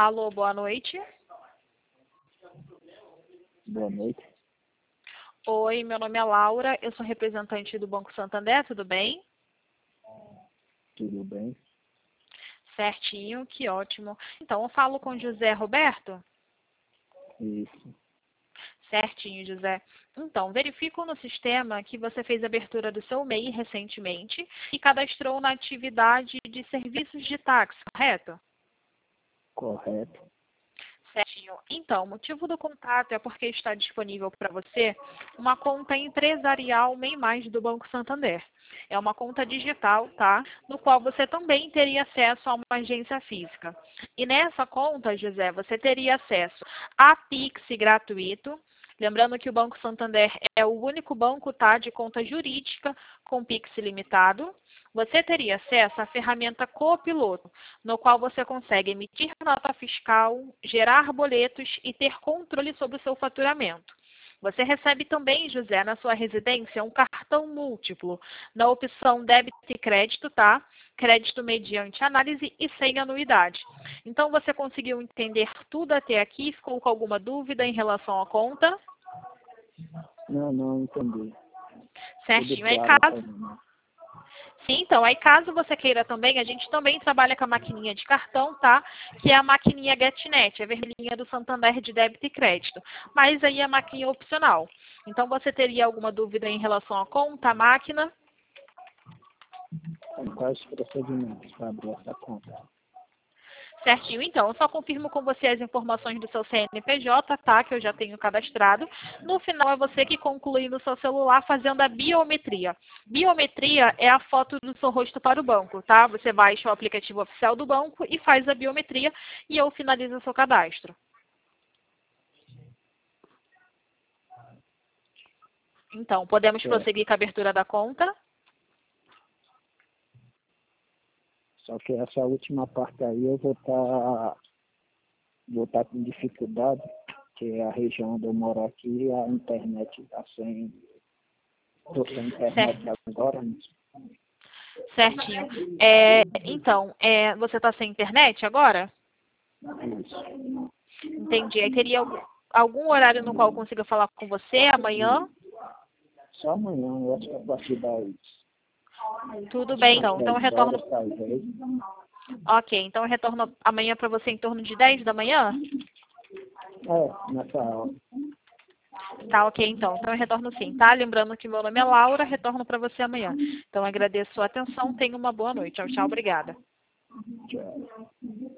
Alô, boa noite. Boa noite. Oi, meu nome é Laura, eu sou representante do Banco Santander, tudo bem? Tudo bem? Certinho, que ótimo. Então, eu falo com José Roberto? Isso. Certinho, José. Então, verifico no sistema que você fez a abertura do seu MEI recentemente e cadastrou na atividade de serviços de táxi, correto? Correto. Certinho. Então, o motivo do contato é porque está disponível para você uma conta empresarial MEI Mais do Banco Santander. É uma conta digital, tá? No qual você também teria acesso a uma agência física. E nessa conta, José, você teria acesso a Pix gratuito. Lembrando que o Banco Santander é o único banco, tá, de conta jurídica com Pix limitado. Você teria acesso à ferramenta Copiloto, no qual você consegue emitir nota fiscal, gerar boletos e ter controle sobre o seu faturamento. Você recebe também, José, na sua residência, um cartão múltiplo, na opção débito e crédito, tá? Crédito mediante análise e sem anuidade. Então, você conseguiu entender tudo até aqui? Ficou com alguma dúvida em relação à conta? Não entendi. Certinho. Tudo Aí, claro caso para mim. Sim, então, aí caso você queira também, a gente também trabalha com a maquininha de cartão, tá? Que é a maquininha GetNet, a vermelhinha do Santander de débito e crédito. Mas aí é a maquininha opcional. Então, você teria alguma dúvida em relação à conta, à máquina? Quais os procedimentos para abrir essa conta? Certinho, então, eu só confirmo com você as informações do seu CNPJ, tá? Que eu já tenho cadastrado. No final, é você que conclui no seu celular fazendo a biometria. Biometria é a foto do seu rosto para o banco, tá? Você baixa o aplicativo oficial do banco e faz a biometria e eu finalizo o seu cadastro. Então, podemos Certo. prosseguir com a abertura da conta? Só que essa última parte aí eu vou estar com dificuldade, que é a região onde eu moro aqui, a internet está sem. Estou sem internet agora. Certinho. Então, você está sem internet agora? Isso. Entendi. Aí teria algum horário no qual eu consiga falar com você amanhã? Só amanhã, eu acho que a partir das Tudo bem, então. Então eu 10 retorno. horas, talvez. Ok, então eu retorno amanhã para você em torno de 10 da manhã? Nessa hora. Tá, ok, então. Então eu retorno sim, tá? Lembrando que meu nome é Laura, retorno para você amanhã. Então agradeço a sua atenção, tenha uma boa noite. Tchau, tchau, obrigada. Tchau.